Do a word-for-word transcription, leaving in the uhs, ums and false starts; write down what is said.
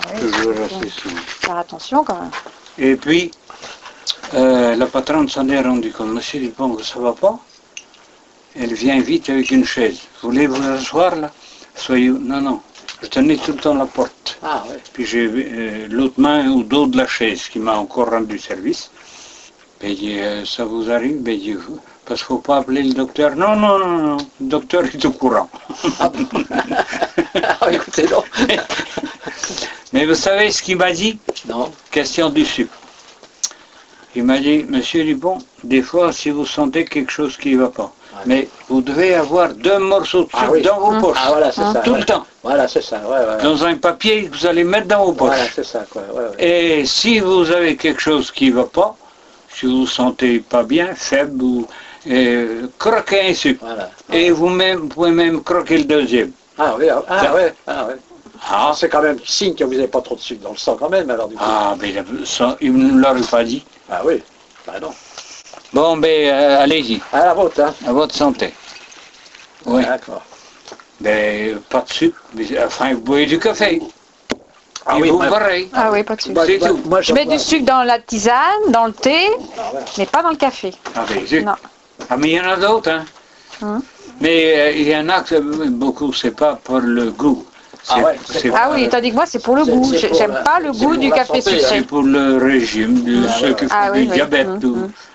oui, toujours faut assez souvent. faire attention quand même. Et puis, euh, la patronne s'en est rendue compte. Monsieur Dupont, que ça va pas? Elle vient vite avec une chaise. Voulez-vous asseoir là? Soyez... Non, non. Je tenais tout le temps la porte. Ah, ouais. Puis j'ai euh, l'autre main au dos de la chaise qui m'a encore rendu service. Ben, il dit, euh, ça vous arrive? Ben, il dit, parce qu'il ne faut pas appeler le docteur. Non, non, non, non. Le docteur est au courant. Ah, bon. Ah, écoutez, non. Mais vous savez ce qu'il m'a dit? Non. Question du sucre. Il m'a dit, Monsieur Dupont, des fois, si vous sentez quelque chose qui ne va pas, ouais. Mais vous devez avoir deux morceaux de sucre ah, oui. dans vos poches. Ah, voilà, c'est ça. Tout ouais. le temps. Voilà, c'est ça. Ouais, ouais. Dans un papier que vous allez mettre dans vos poches. Voilà, c'est ça. Quoi. Ouais, ouais. Et si vous avez quelque chose qui ne va pas, si vous ne vous sentez pas bien, faible, ou, euh, croquez un sucre. Voilà. Et vous, même, vous pouvez même croquer le deuxième. Ah oui, ah, ah, ouais, ah ouais. Ah. C'est quand même signe que vous n'avez pas trop de sucre dans le sang quand même, alors du coup. Ah, mais ça, il ne me l'aurait pas dit. Ah oui, bah non. Bon, ben, euh, allez-y. À la vôtre, hein. À votre santé. Oui. D'accord. Ben, pas de sucre, mais, enfin, vous boivez du café. Ah et oui, vous, moi, pareil. Ah oui, pas de sucre. C'est moi, tout. Moi, je mets du sucre dans la tisane, dans le thé, ah, voilà. mais pas dans le café. Ah, ben, zut. Non. Ah, mais il y en a d'autres, hein. Hum. Mais euh, il y en a que beaucoup, c'est pas pour le goût. Ah, ouais, ah oui, tandis que moi c'est pour le goût. J'aime pas le goût du café sucré. C'est pour le régime de ah, ceux ouais, qui font ah, du oui, diabète oui. ou, Mmh, mmh.